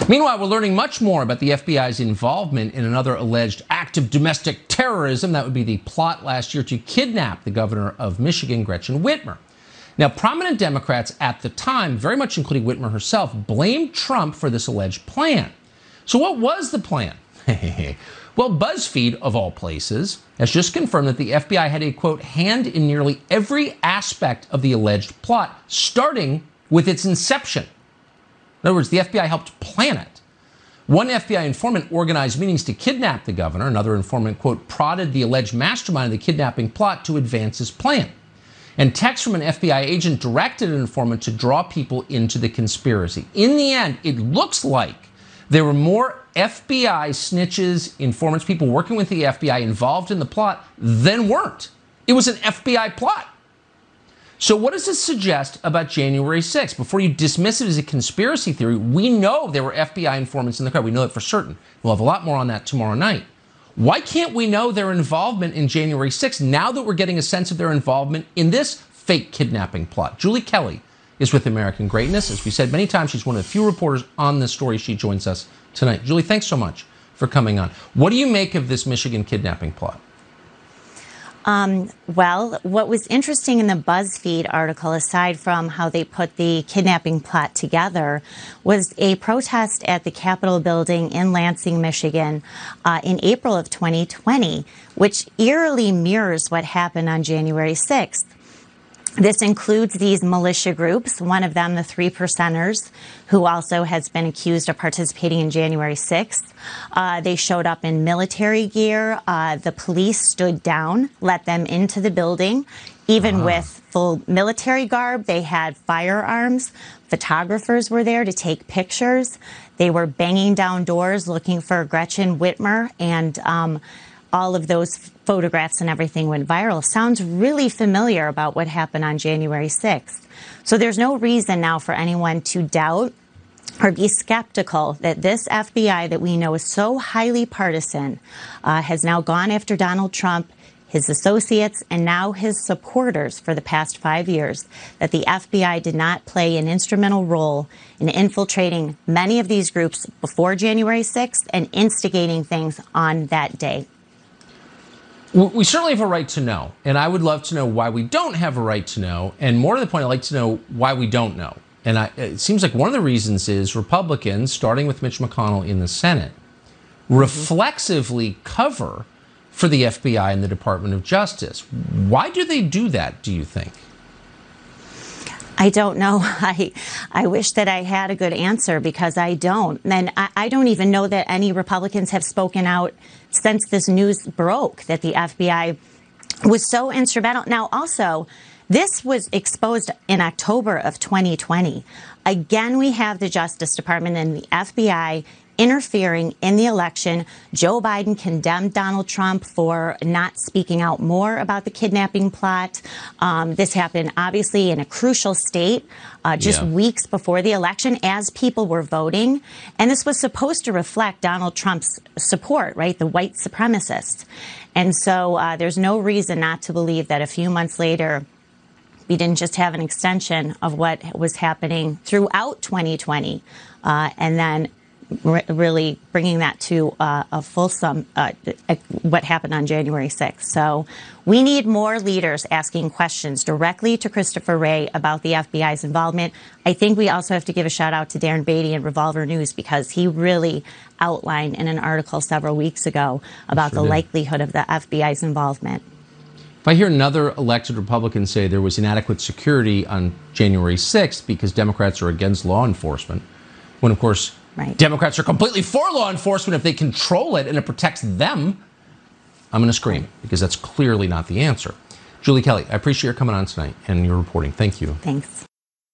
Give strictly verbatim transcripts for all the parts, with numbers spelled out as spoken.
Meanwhile, we're learning much more about the F B I's involvement in another alleged act of domestic terrorism. That would be the plot last year to kidnap the governor of Michigan, Gretchen Whitmer. Now, prominent Democrats at the time, very much including Whitmer herself, blamed Trump for this alleged plan. So what was the plan? Well, BuzzFeed, of all places, has just confirmed that the F B I had a, quote, hand in nearly every aspect of the alleged plot, starting with its inception. In other words, the F B I helped plan it. One F B I informant organized meetings to kidnap the governor. Another informant, quote, prodded the alleged mastermind of the kidnapping plot to advance his plan. And text from an F B I agent directed an informant to draw people into the conspiracy. In the end, it looks like there were more F B I snitches, informants, people working with the F B I involved in the plot than weren't. It was an F B I plot. So what does this suggest about January sixth? Before you dismiss it as a conspiracy theory, we know there were F B I informants in the crowd. We know that for certain. We'll have a lot more on that tomorrow night. Why can't we know their involvement in January sixth now that we're getting a sense of their involvement in this fake kidnapping plot? Julie Kelly is with American Greatness. As we said many times, she's one of the few reporters on this story. She joins us tonight. Julie, thanks so much for coming on. What do you make of this Michigan kidnapping plot? Um, well, what was interesting in the BuzzFeed article, aside from how they put the kidnapping plot together, was a protest at the Capitol building in Lansing, Michigan, uh, in April of twenty twenty, which eerily mirrors what happened on January sixth. This includes these militia groups, one of them, the Three Percenters, who also has been accused of participating in January sixth. Uh, they showed up in military gear. Uh, the police stood down, let them into the building. Even uh-huh. with full military garb, they had firearms. Photographers were there to take pictures. They were banging down doors looking for Gretchen Whitmer, and um, all of those photographs and everything went viral. Sounds really familiar about what happened on January sixth. So there's no reason now for anyone to doubt or be skeptical that this F B I that we know is so highly partisan uh, has now gone after Donald Trump, his associates, and now his supporters for the past five years, that the F B I did not play an instrumental role in infiltrating many of these groups before January sixth and instigating things on that day. We certainly have a right to know, and I would love to know why we don't have a right to know, and more to the point, I'd like to know why we don't know. And I, it seems like one of the reasons is Republicans, starting with Mitch McConnell in the Senate, mm-hmm. reflexively cover for the F B I and the Department of Justice. Why do they do that, do you think? I don't know. I I wish that I had a good answer, because I don't. And I, I don't even know that any Republicans have spoken out since this news broke that the F B I was so instrumental. Now, also, this was exposed in October of twenty twenty. Again, we have the Justice Department and the F B I interfering in the election. Joe Biden condemned Donald Trump for not speaking out more about the kidnapping plot. Um, this happened, obviously, in a crucial state, uh, just yeah. weeks before the election, as people were voting. And this was supposed to reflect Donald Trump's support, right, the white supremacists. And so uh, there's no reason not to believe that a few months later, we didn't just have an extension of what was happening throughout twenty twenty, uh, and then really bringing that to uh, a fulsome, uh, what happened on January sixth. So we need more leaders asking questions directly to Christopher Wray about the F B I's involvement. I think we also have to give a shout out to Darren Beatty and Revolver News, because he really outlined in an article several weeks ago about sure the did. likelihood of the F B I's involvement. If I hear another elected Republican say there was inadequate security on January sixth because Democrats are against law enforcement, when, of course, Right. Democrats are completely for law enforcement if they control it and it protects them, I'm going to scream, because that's clearly not the answer. Julie Kelly, I appreciate your coming on tonight and your reporting. Thank you. Thanks.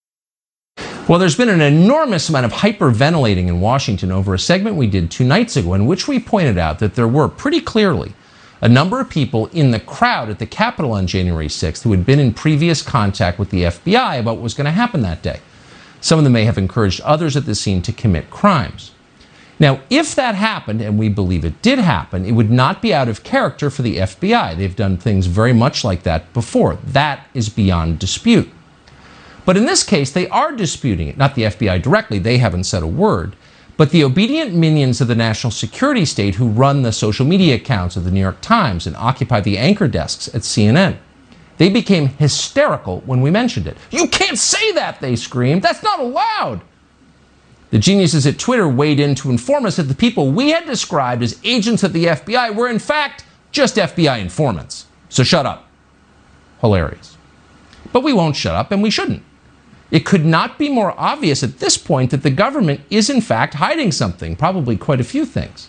Well, there's been an enormous amount of hyperventilating in Washington over a segment we did two nights ago in which we pointed out that there were pretty clearly a number of people in the crowd at the Capitol on January sixth who had been in previous contact with the F B I about what was going to happen that day. Some of them may have encouraged others at the scene to commit crimes. Now, if that happened, and we believe it did happen, it would not be out of character for the F B I. They've done things very much like that before. That is beyond dispute. But in this case, they are disputing it. Not the F B I directly. They haven't said a word. but the obedient minions of the national security state who run the social media accounts of the New York Times and occupy the anchor desks at C N N. They became hysterical when we mentioned it. "You can't say that," they screamed. "That's not allowed." The geniuses at Twitter weighed in to inform us that the people we had described as agents of the F B I were in fact just F B I informants. So shut up. Hilarious. But we won't shut up, and we shouldn't. It could not be more obvious at this point that the government is in fact hiding something, probably quite a few things.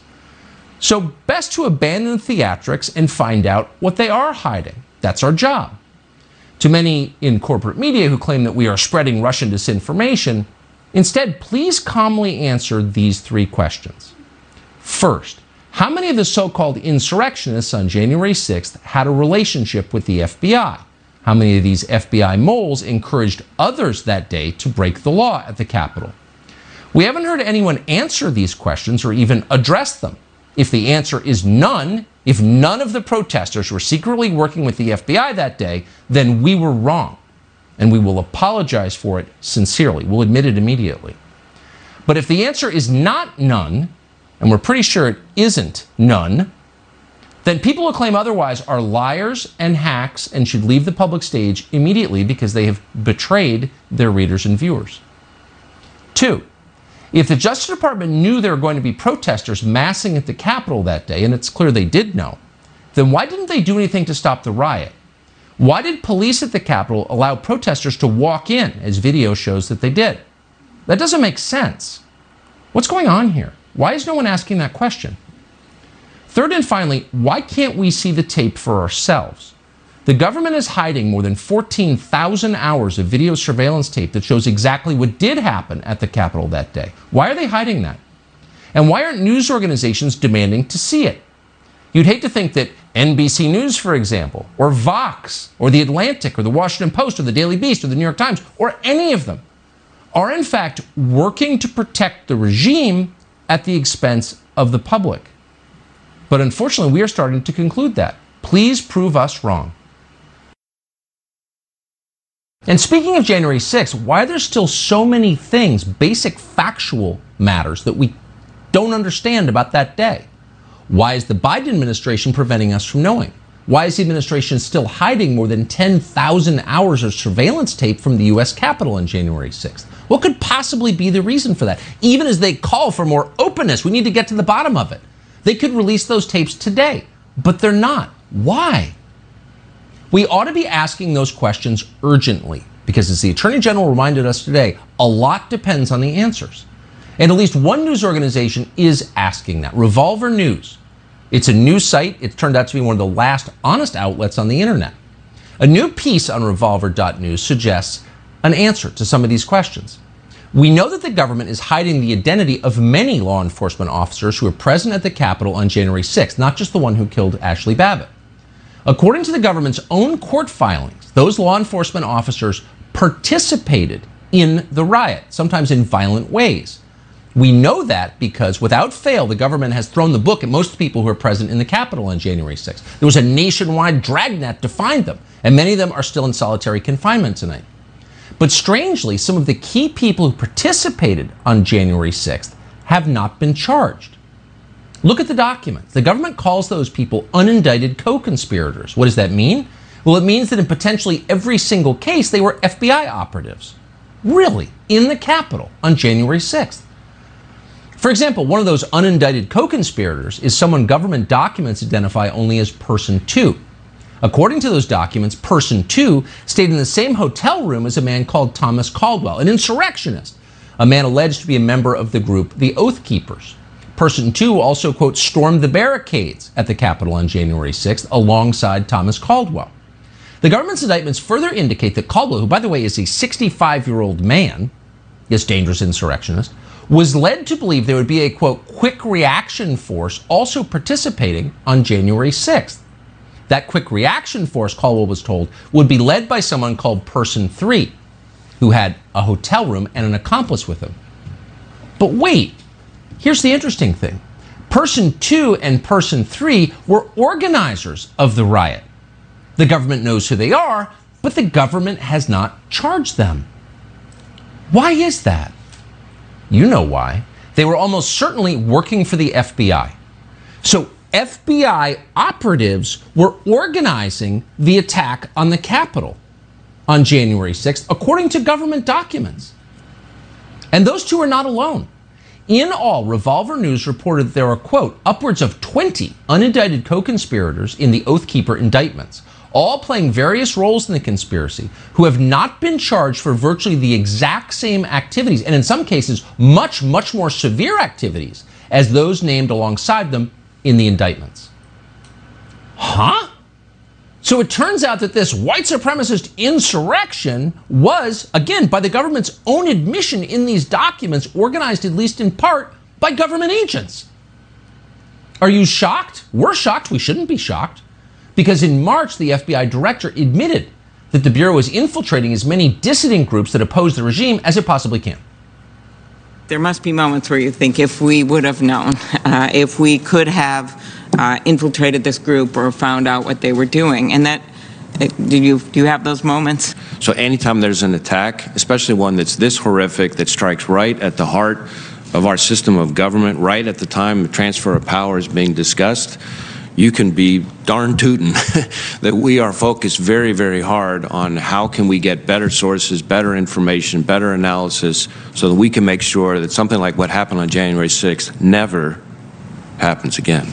So best to abandon theatrics and find out what they are hiding. That's our job. To many in corporate media who claim that we are spreading Russian disinformation, instead, please calmly answer these three questions. First, how many of the so-called insurrectionists on January sixth had a relationship with the F B I? How many of these F B I moles encouraged others that day to break the law at the Capitol? We haven't heard anyone answer these questions or even address them. If the answer is none, if none of the protesters were secretly working with the F B I that day, then we were wrong. And we will apologize for it sincerely. We'll admit it immediately. But if the answer is not none, and we're pretty sure it isn't none, then people who claim otherwise are liars and hacks and should leave the public stage immediately because they have betrayed their readers and viewers. Two, if the Justice Department knew there were going to be protesters massing at the Capitol that day, and it's clear they did know, then why didn't they do anything to stop the riot? Why did police at the Capitol allow protesters to walk in, as video shows that they did? That doesn't make sense. What's going on here? Why is no one asking that question? Third and finally, why can't we see the tape for ourselves? The government is hiding more than fourteen thousand hours of video surveillance tape that shows exactly what did happen at the Capitol that day. Why are they hiding that? And why aren't news organizations demanding to see it? You'd hate to think that N B C News, for example, or Vox, or The Atlantic, or The Washington Post, or The Daily Beast, or The New York Times, or any of them, are in fact working to protect the regime at the expense of the public. But unfortunately, we are starting to conclude that. Please prove us wrong. And speaking of January sixth, why are there still so many things, basic factual matters, that we don't understand about that day? Why is the Biden administration preventing us from knowing? Why is the administration still hiding more than ten thousand hours of surveillance tape from the U S Capitol on January sixth? What could possibly be the reason for that? Even as they call for more openness, we need to get to the bottom of it. They could release those tapes today, but they're not. Why? We ought to be asking those questions urgently, because as the Attorney General reminded us today, a lot depends on the answers. And at least one news organization is asking that, Revolver News. It's a news site. It's turned out to be one of the last honest outlets on the internet. A new piece on revolver dot news suggests an answer to some of these questions. We know that the government is hiding the identity of many law enforcement officers who were present at the Capitol on January sixth, not just the one who killed Ashley Babbitt. According to the government's own court filings, those law enforcement officers participated in the riot, sometimes in violent ways. We know that because, without fail, the government has thrown the book at most people who were present in the Capitol on January sixth. There was a nationwide dragnet to find them, and many of them are still in solitary confinement tonight. But strangely, some of the key people who participated on January sixth have not been charged. Look at the documents. The government calls those people unindicted co-conspirators. What does that mean? Well, it means that in potentially every single case, they were F B I operatives. Really? In the Capitol on January sixth. For example, one of those unindicted co-conspirators is someone government documents identify only as Person two. According to those documents, Person two stayed in the same hotel room as a man called Thomas Caldwell, an insurrectionist, a man alleged to be a member of the group the Oath Keepers. Person two also, quote, stormed the barricades at the Capitol on January sixth alongside Thomas Caldwell. The government's indictments further indicate that Caldwell, who, by the way, is a sixty-five-year-old man, this dangerous insurrectionist, was led to believe there would be a, quote, quick reaction force also participating on January sixth. That quick reaction force, Caldwell was told, would be led by someone called Person three, who had a hotel room and an accomplice with him. But wait, here's the interesting thing. Person two and Person three were organizers of the riot. The government knows who they are, but the government has not charged them. Why is that? You know why. They were almost certainly working for the F B I. So F B I operatives were organizing the attack on the Capitol on January sixth, according to government documents. And those two are not alone. In all, Revolver News reported that there are, quote, upwards of twenty unindicted co-conspirators in the Oath Keeper indictments, all playing various roles in the conspiracy, who have not been charged for virtually the exact same activities, and in some cases, much, much more severe activities as those named alongside them in the indictments. Huh? So it turns out that this white supremacist insurrection was, again, by the government's own admission in these documents, organized at least in part by government agents. Are you shocked? We're shocked. We shouldn't be shocked. Because in March, the F B I director admitted that the Bureau is infiltrating as many dissident groups that oppose the regime as it possibly can. There must be moments where you think, if we would have known, uh, if we could have uh, infiltrated this group or found out what they were doing. And that, do you, do you have those moments? So anytime there's an attack, especially one that's this horrific, that strikes right at the heart of our system of government, right at the time the transfer of power is being discussed, you can be darn tootin' that we are focused very, very hard on how can we get better sources, better information, better analysis, so that we can make sure that something like what happened on January sixth never happens again.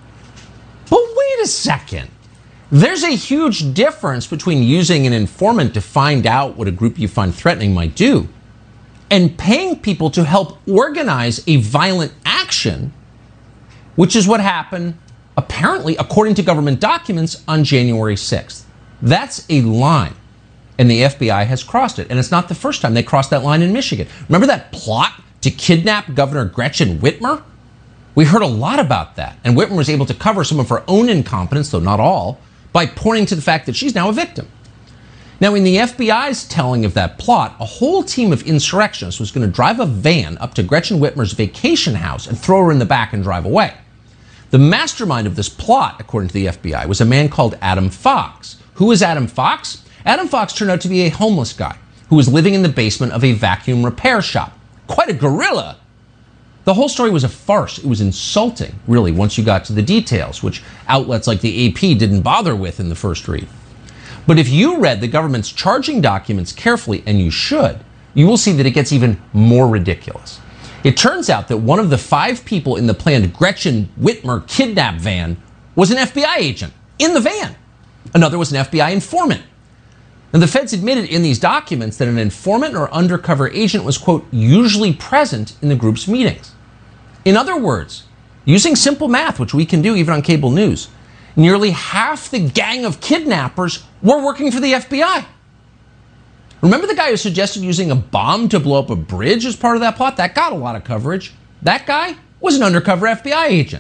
But wait a second. There's a huge difference between using an informant to find out what a group you find threatening might do and paying people to help organize a violent action, which is what happened apparently, according to government documents, on January sixth. That's a line, and the F B I has crossed it. And it's not the first time they crossed that line in Michigan. Remember that plot to kidnap Governor Gretchen Whitmer? We heard a lot about that, and Whitmer was able to cover some of her own incompetence, though not all, by pointing to the fact that she's now a victim. Now, in the F B I's telling of that plot, a whole team of insurrectionists was going to drive a van up to Gretchen Whitmer's vacation house and throw her in the back and drive away. The mastermind of this plot, according to the F B I, was a man called Adam Fox. Who was Adam Fox? Adam Fox turned out to be a homeless guy who was living in the basement of a vacuum repair shop. Quite a gorilla. The whole story was a farce. It was insulting, really, once you got to the details, which outlets like the A P didn't bother with in the first read. But if you read the government's charging documents carefully, and you should, you will see that it gets even more ridiculous. It turns out that one of the five people in the planned Gretchen Whitmer kidnap van was an F B I agent in the van. Another was an F B I informant. And the feds admitted in these documents that an informant or undercover agent was, quote, usually present in the group's meetings. In other words, using simple math, which we can do even on cable news, nearly half the gang of kidnappers were working for the F B I. Remember the guy who suggested using a bomb to blow up a bridge as part of that plot? That got a lot of coverage. That guy was an undercover F B I agent.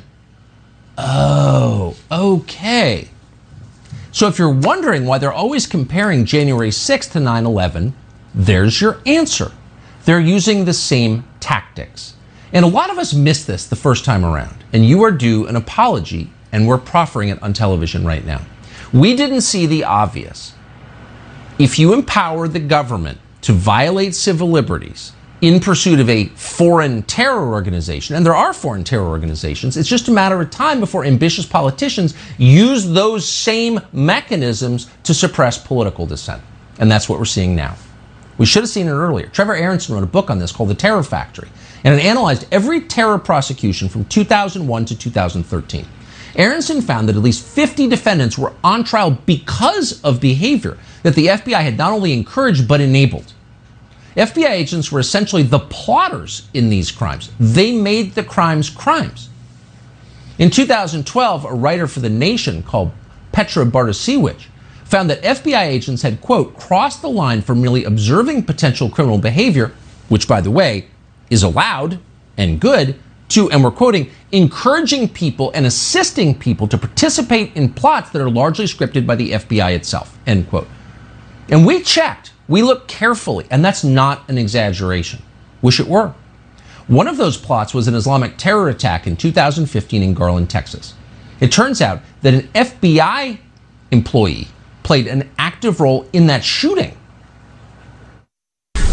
Oh, okay. So if you're wondering why they're always comparing January sixth to nine eleven, there's your answer. They're using the same tactics. And a lot of us missed this the first time around, and you are due an apology, and we're proffering it on television right now. We didn't see the obvious. If you empower the government to violate civil liberties in pursuit of a foreign terror organization, and there are foreign terror organizations, it's just a matter of time before ambitious politicians use those same mechanisms to suppress political dissent. And that's what we're seeing now. We should have seen it earlier. Trevor Aronson wrote a book on this called The Terror Factory, and it analyzed every terror prosecution from two thousand one to two thousand thirteen. Aronson found that at least fifty defendants were on trial because of behavior that the F B I had not only encouraged but enabled. F B I agents were essentially the plotters in these crimes. They made the crimes crimes. In two thousand twelve, a writer for The Nation called Petra Bartosiewicz found that F B I agents had, quote, crossed the line from merely observing potential criminal behavior, which, by the way, is allowed and good, to, and we're quoting, encouraging people and assisting people to participate in plots that are largely scripted by the F B I itself, end quote. And we checked, we looked carefully, and that's not an exaggeration. Wish it were. One of those plots was an Islamic terror attack in two thousand fifteen in Garland, Texas. It turns out that an F B I employee played an active role in that shooting.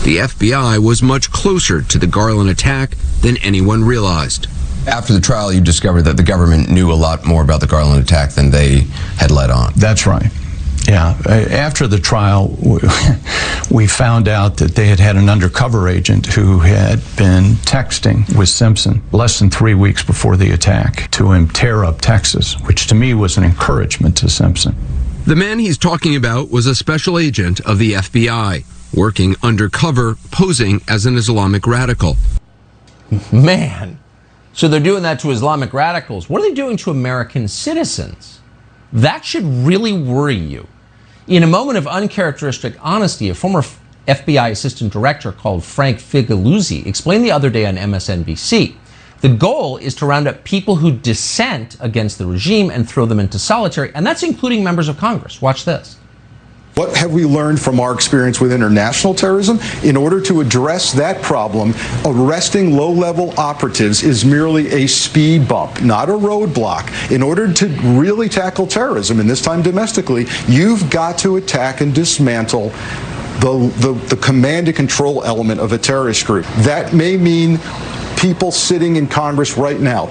the F B I was much closer to the Garland attack than anyone realized. After the trial, you discovered that the government knew a lot more about the Garland attack than they had let on. That's right. Yeah. After the trial, we found out that they had had an undercover agent who had been texting with Simpson less than three weeks before the attack to him tear up Texas, which to me was an encouragement to Simpson. The man he's talking about was a special agent of the F B I, working undercover, posing as an Islamic radical. Man. So they're doing that to Islamic radicals. What are they doing to American citizens? That should really worry you. In a moment of uncharacteristic honesty, a former F B I assistant director called Frank Figliuzzi explained the other day on M S N B C. The goal is to round up people who dissent against the regime and throw them into solitary, and that's including members of Congress. Watch this. What have we learned from our experience with international terrorism? In order to address that problem, arresting low-level operatives is merely a speed bump, not a roadblock. In order to really tackle terrorism, and this time domestically, you've got to attack and dismantle the, the, the command and control element of a terrorist group. That may mean people sitting in Congress right now.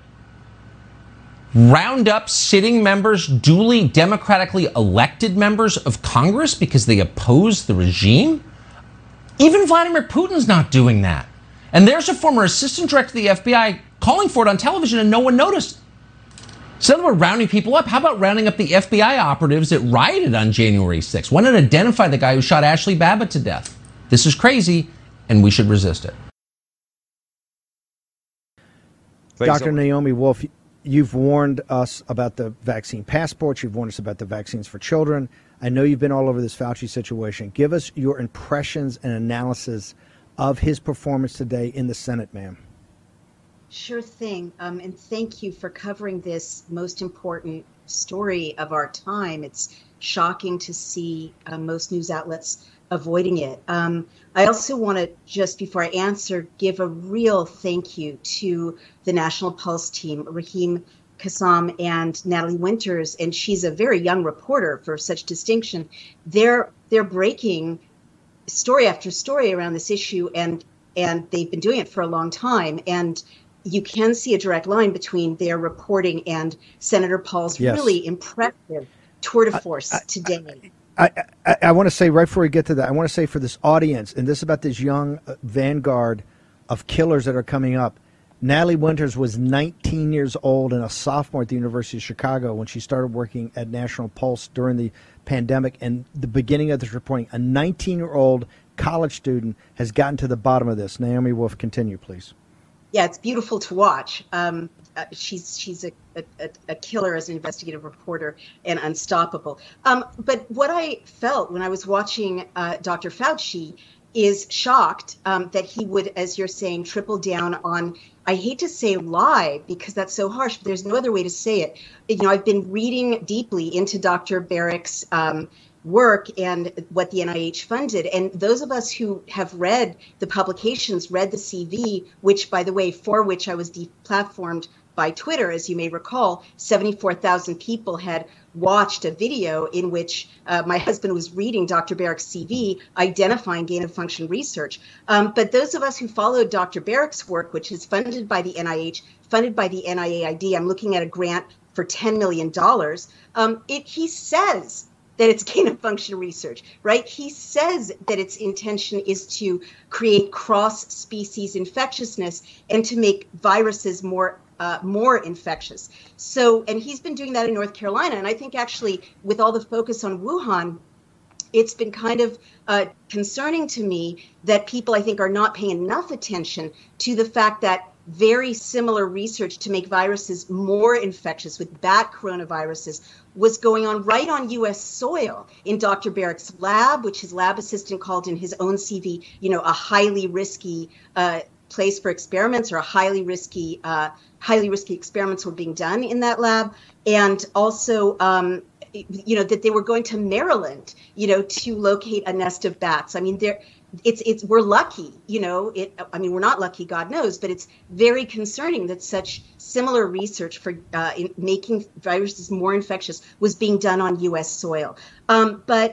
Round up sitting members, duly democratically elected members of Congress because they oppose the regime? Even Vladimir Putin's not doing that. And there's a former assistant director of the F B I calling for it on television and no one noticed. So we're rounding people up. How about rounding up the F B I operatives that rioted on January sixth? Why not identify the guy who shot Ashley Babbitt to death? This is crazy, and we should resist it. Doctor Naomi Wolf, you've warned us about the vaccine passports. You've warned us about the vaccines for children. I know you've been all over this Fauci situation. Give us your impressions and analysis of his performance today in the Senate, ma'am. Sure thing. Um, and thank you for covering this most important story of our time. It's shocking to see uh, most news outlets avoiding it. Um, I also want to, just before I answer, give a real thank you to the National Pulse team, Raheem Kassam and Natalie Winters, and she's a very young reporter for such distinction. They're they're breaking story after story around this issue, and and they've been doing it for a long time. And you can see a direct line between their reporting and Senator Paul's yes. really impressive tour de force I, I, today. I, I, I want to say right before we get to that, I want to say for this audience, and this is about this young vanguard of killers that are coming up. Natalie Winters was nineteen years old and a sophomore at the University of Chicago when she started working at National Pulse during the pandemic. And the beginning of this reporting, a nineteen-year-old college student has gotten to the bottom of this. Naomi Wolf, continue, please. Yeah, it's beautiful to watch. Um, uh, she's she's a, a, a killer as an investigative reporter and unstoppable. Um, but what I felt when I was watching uh, Doctor Fauci is shocked um, that he would, as you're saying, triple down on, I hate to say lie because that's so harsh, but there's no other way to say it. You know, I've been reading deeply into Doctor Barick's um, work and what the N I H funded. And those of us who have read the publications, read the C V, which, by the way, for which I was deplatformed by Twitter, as you may recall, seventy-four thousand people had watched a video in which uh, my husband was reading Doctor Barick's C V, identifying gain of function research. Um, but those of us who followed Doctor Barick's work, which is funded by the N I H, funded by the N I A I D, I'm looking at a grant for ten million dollars, um, it, he says that it's gain of function research, right? He says that its intention is to create cross-species infectiousness and to make viruses more uh, more infectious. So, and he's been doing that in North Carolina. And I think actually with all the focus on Wuhan, it's been kind of uh, concerning to me that people, I think, are not paying enough attention to the fact that very similar research to make viruses more infectious with bat coronaviruses was going on right on U S soil in Doctor Barick's lab, which his lab assistant called in his own C V, you know, a highly risky uh, place for experiments, or a highly risky, uh, highly risky experiments were being done in that lab. And also, um, you know, that they were going to Maryland, you know, to locate a nest of bats. I mean, there. It's it's we're lucky, you know. It. I mean, we're not lucky, God knows, but it's very concerning that such similar research for uh, in making viruses more infectious was being done on U S soil. Um, but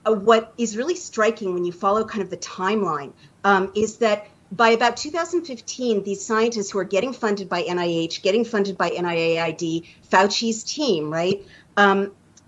uh, what is really striking when you follow kind of the timeline um, is that by about two thousand fifteen, these scientists who are getting funded by N I H, getting funded by N I A I D, Fauci's team, right, um,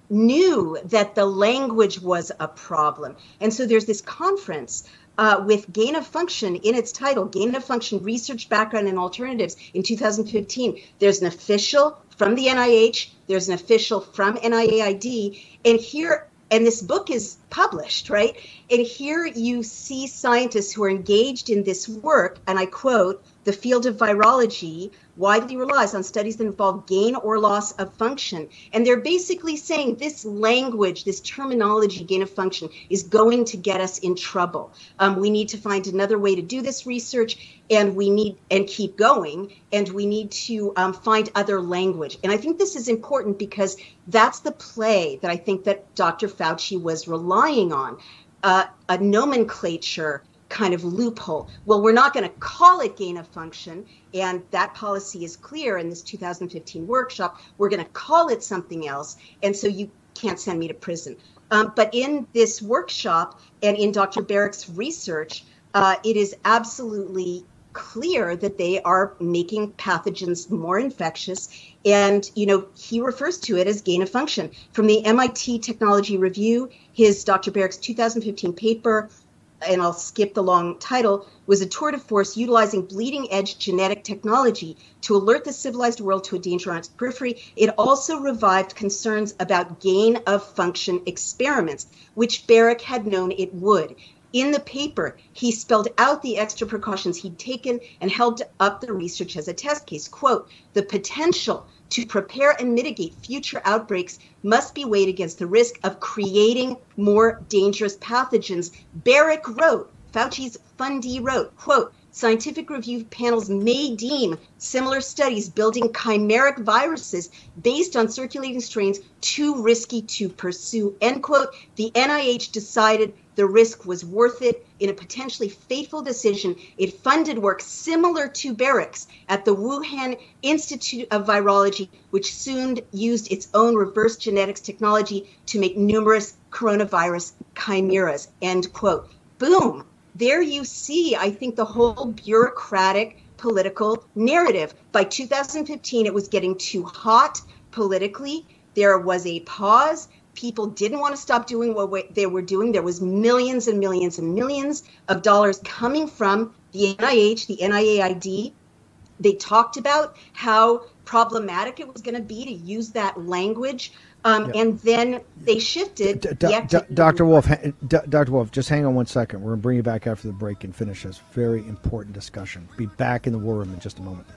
knew that the language was a problem. And so there's this conference uh, with gain of function in its title, Gain of Function Research Background and Alternatives in two thousand fifteen. There's an official from the N I H, there's an official from N I A I D, and here, and this book is published, right? And here you see scientists who are engaged in this work, and I quote, "The field of virology widely relies on studies that involve gain or loss of function." And they're basically saying this language, this terminology, gain of function, is going to get us in trouble. Um, we need to find another way to do this research, and we need, and keep going, and we need to um, find other language. And I think this is important because that's the play that I think that Doctor Fauci was relying on, uh, a nomenclature kind of loophole. Well, we're not going to call it gain of function, and that policy is clear in this two thousand fifteen workshop. We're going to call it something else, and so you can't send me to prison. Um, but in this workshop and in Doctor Barick's research, uh, it is absolutely clear that they are making pathogens more infectious, and you know he refers to it as gain of function. From the M I T Technology Review, his Doctor Barick's two thousand fifteen paper, and I'll skip the long title, was a tour de force utilizing bleeding-edge genetic technology to alert the civilized world to a danger on its periphery. It also revived concerns about gain-of-function experiments, which Barick had known it would. In the paper, he spelled out the extra precautions he'd taken and held up the research as a test case. Quote, "The potential to prepare and mitigate future outbreaks must be weighed against the risk of creating more dangerous pathogens." Barick wrote, Fauci's fundee wrote, quote, "Scientific review panels may deem similar studies building chimeric viruses based on circulating strains too risky to pursue," end quote. The N I H decided the risk was worth it. In a potentially fateful decision, it funded work similar to Barick's at the Wuhan Institute of Virology, which soon used its own reverse genetics technology to make numerous coronavirus chimeras, end quote. Boom. There you see, I think, the whole bureaucratic political narrative. By two thousand fifteen, it was getting too hot politically. There was a pause. People didn't want to stop doing what they were doing. There was millions and millions and millions of dollars coming from the N I H, the N I A I D. They talked about how problematic it was going to be to use that language. Um, yeah. And then they shifted. D- d- d- Doctor Wolff, ha- D- Doctor Wolff, just hang on one second. We're going to bring you back after the break and finish this very important discussion. Be back in the war room in just a moment.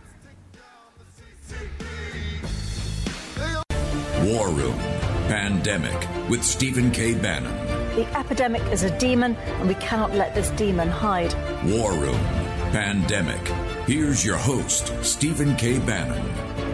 War Room Pandemic with Stephen K. Bannon. The epidemic is a demon, and we cannot let this demon hide. War Room Pandemic. Here's your host, Stephen K. Bannon.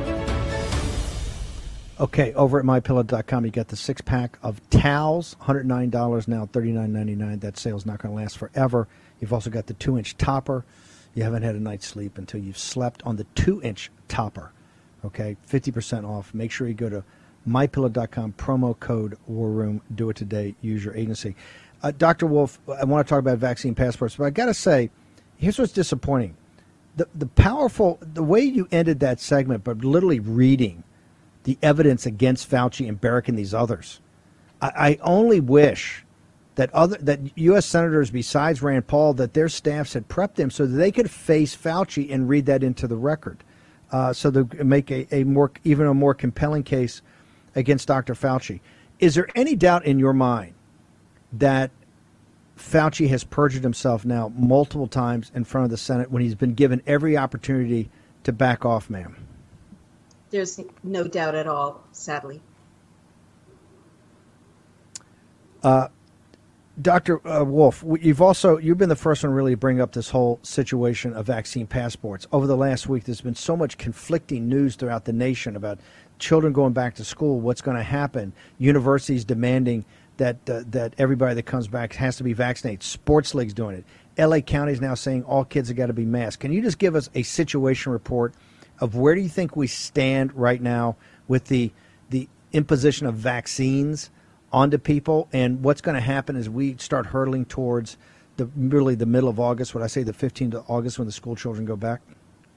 Okay, over at my pillow dot com, you get the six-pack of towels, one hundred nine dollars now, thirty-nine ninety-nine. That sale's not going to last forever. You've also got the two-inch topper. You haven't had a night's sleep until you've slept on the two-inch topper. Okay, fifty percent off. Make sure you go to my pillow dot com, promo code War Room. Do it today. Use your agency. Uh, Doctor Wolff, I want to talk about vaccine passports, but I got to say, here's what's disappointing. The, the powerful, the way you ended that segment, but literally reading the evidence against Fauci and Barick and these others. I, I only wish that other that U S senators besides Rand Paul, that their staffs had prepped them so that they could face Fauci and read that into the record, uh, so they make a, a more even a more compelling case against Doctor Fauci. Is there any doubt in your mind that Fauci has perjured himself now multiple times in front of the Senate when he's been given every opportunity to back off, ma'am? There's no doubt at all, sadly. Uh, Doctor Uh, Wolff, you've also you've been the first one to really bring up this whole situation of vaccine passports. Over the last week, there's been so much conflicting news throughout the nation about children going back to school, what's going to happen, universities demanding that uh, that everybody that comes back has to be vaccinated, sports leagues doing it. L A County is now saying all kids have got to be masked. Can you just give us a situation report of where do you think we stand right now with the the imposition of vaccines onto people, and what's going to happen is we start hurtling towards the really the middle of August, what I say the fifteenth of August, when the school children go back?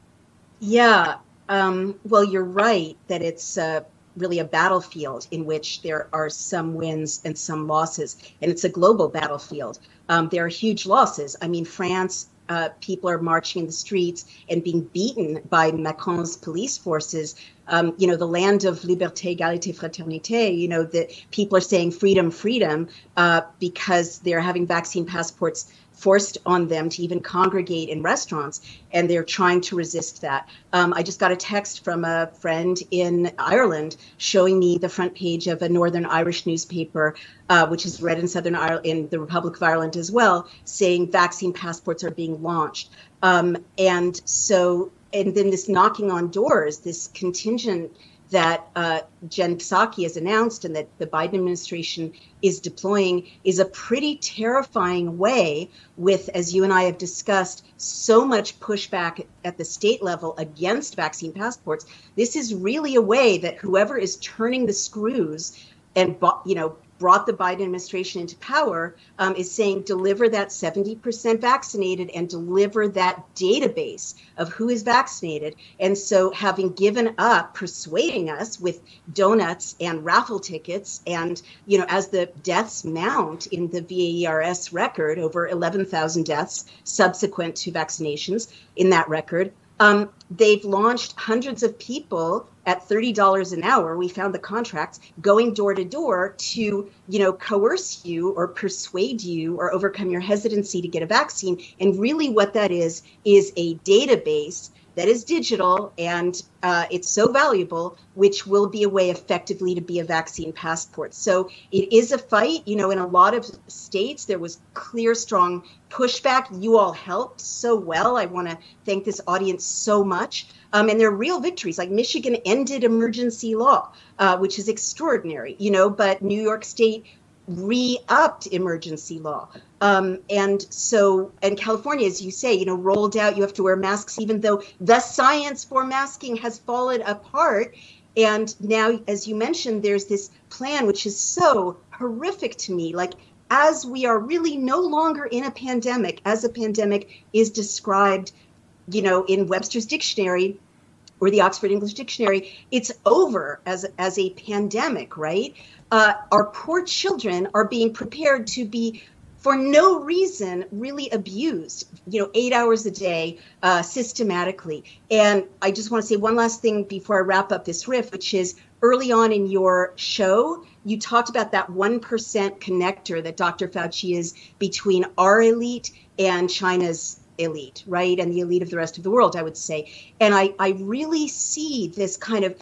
Yeah, um, well, you're right that it's uh, really a battlefield in which there are some wins and some losses, and it's a global battlefield. Um, there are huge losses. I mean, France, uh, people are marching in the streets and being beaten by Macron's police forces. Um, you know, the land of liberté, égalité, fraternité, you know, that people are saying freedom, freedom, uh, because they're having vaccine passports forced on them to even congregate in restaurants, and they're trying to resist that. Um, I just got a text from a friend in Ireland showing me the front page of a Northern Irish newspaper, uh, which is read in Southern Ireland, in the Republic of Ireland as well, saying vaccine passports are being launched. Um, and so, and then this knocking on doors, this contingent that uh, Jen Psaki has announced and that the Biden administration is deploying is a pretty terrifying way with, as you and I have discussed, so much pushback at the state level against vaccine passports. This is really a way that whoever is turning the screws and, you know, brought the Biden administration into power um, is saying deliver that seventy percent vaccinated and deliver that database of who is vaccinated. And so having given up persuading us with donuts and raffle tickets and, you know, as the deaths mount in the V A E R S record, over eleven thousand deaths subsequent to vaccinations in that record, um, they've launched hundreds of people at thirty dollars an hour. We found the contracts going door to door to, you know, coerce you or persuade you or overcome your hesitancy to get a vaccine. And really what that is, is a database that is digital and uh, it's so valuable, which will be a way effectively to be a vaccine passport. So it is a fight. You know, in a lot of states, there was clear, strong pushback. You all helped so well. I want to thank this audience so much. Um, and there are real victories, like Michigan ended emergency law, uh, which is extraordinary, you know, but New York State re-upped emergency law. Um, and so, and California, as you say, you know, rolled out, you have to wear masks, even though the science for masking has fallen apart. And now, as you mentioned, there's this plan, which is so horrific to me. Like, as we are really no longer in a pandemic, as a pandemic is described, you know, in Webster's dictionary or the Oxford English Dictionary, it's over as, as a pandemic, right? Uh, our poor children are being prepared to be, for no reason, really abused, you know, eight hours a day, uh, systematically. And I just want to say one last thing before I wrap up this riff, which is early on in your show, you talked about that one percent connector that Doctor Fauci is between our elite and China's elite, right? And the elite of the rest of the world, I would say. And I, I really see this kind of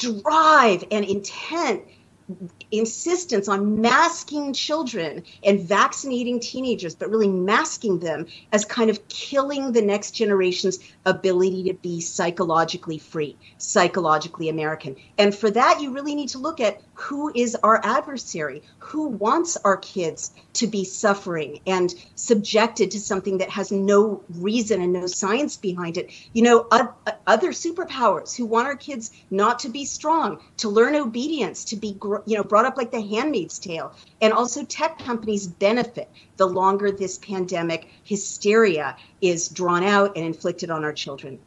drive and intent, insistence on masking children and vaccinating teenagers, but really masking them as kind of killing the next generation's ability to be psychologically free, psychologically American. And for that, you really need to look at who is our adversary, who wants our kids to be suffering and subjected to something that has no reason and no science behind it. You know, uh, other superpowers who want our kids not to be strong, to learn obedience, to be, you know, brought up like the Handmaid's Tale. And also tech companies benefit the longer this pandemic hysteria is drawn out and inflicted on our children.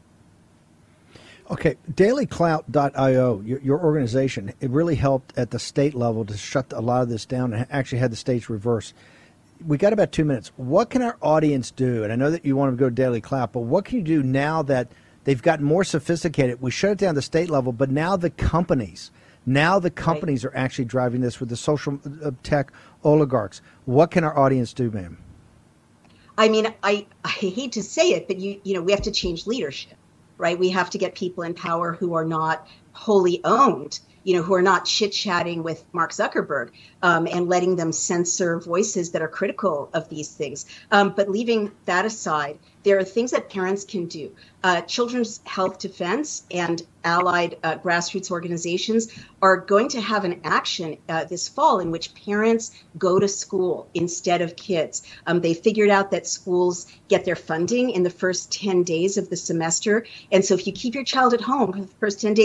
Okay, daily clout dot io, your, your organization, it really helped at the state level to shut a lot of this down and actually had the states reverse. We got about two minutes. What can our audience do? And I know that you want to go to Daily Clout, but what can you do now that they've gotten more sophisticated? We shut it down at the state level, but now the companies, now the companies right. are actually driving this with the social uh, tech oligarchs. What can our audience do, ma'am? I mean, I, I hate to say it, but you you know, we have to change leadership. Right? We have to get people in power who are not wholly owned, you know, who are not chit-chatting with Mark Zuckerberg um, and letting them censor voices that are critical of these things. Um, but leaving that aside, there are things that parents can do. Uh, Children's Health Defense and allied uh, grassroots organizations are going to have an action uh, this fall in which parents go to school instead of kids. Um, they figured out that schools get their funding in the first ten days of the semester. And so if you keep your child at home for the first ten days, I'm not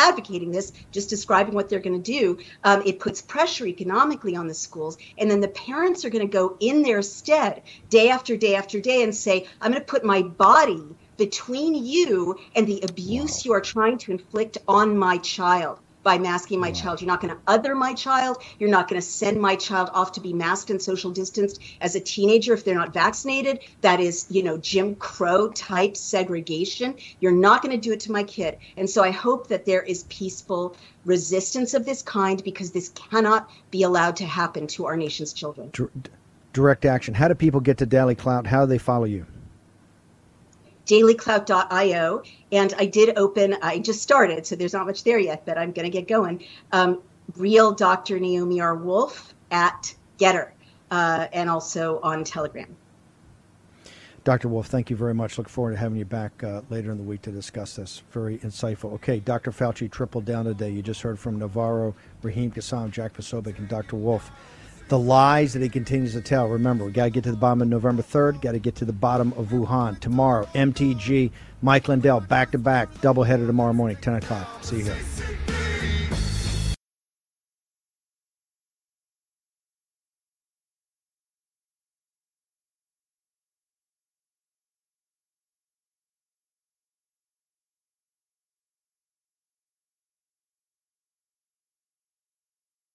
advocating this, just describing what they're going to do. Um, it puts pressure economically on the schools. And then the parents are going to go in their stead day after day after day and say, I'm going to put my body between you and the abuse you are trying to inflict on my child by masking my child. You're not going to other my child. You're not going to send my child off to be masked and social distanced as a teenager if they're not vaccinated. That is, you know, Jim Crow type segregation. You're not going to do it to my kid. And so I hope that there is peaceful resistance of this kind, because this cannot be allowed to happen to our nation's children. Direct action. How do people get to Daily Clout? How do they follow you? daily clout dot io. And I did open, I just started, so there's not much there yet, but I'm going to get going. Um, Real Doctor Naomi R. Wolf at Getter, uh, and also on Telegram. Doctor Wolf, thank you very much. Look forward to having you back uh, later in the week to discuss this. Very insightful. Okay, Doctor Fauci tripled down today. You just heard from Navarro, Raheem Kassam, Jack Posobiec, and Doctor Wolf. The lies that he continues to tell. Remember, we got to get to the bottom of November third, got to get to the bottom of Wuhan. Tomorrow, M T G, Mike Lindell, back-to-back, doubleheader tomorrow morning, ten o'clock. See you here.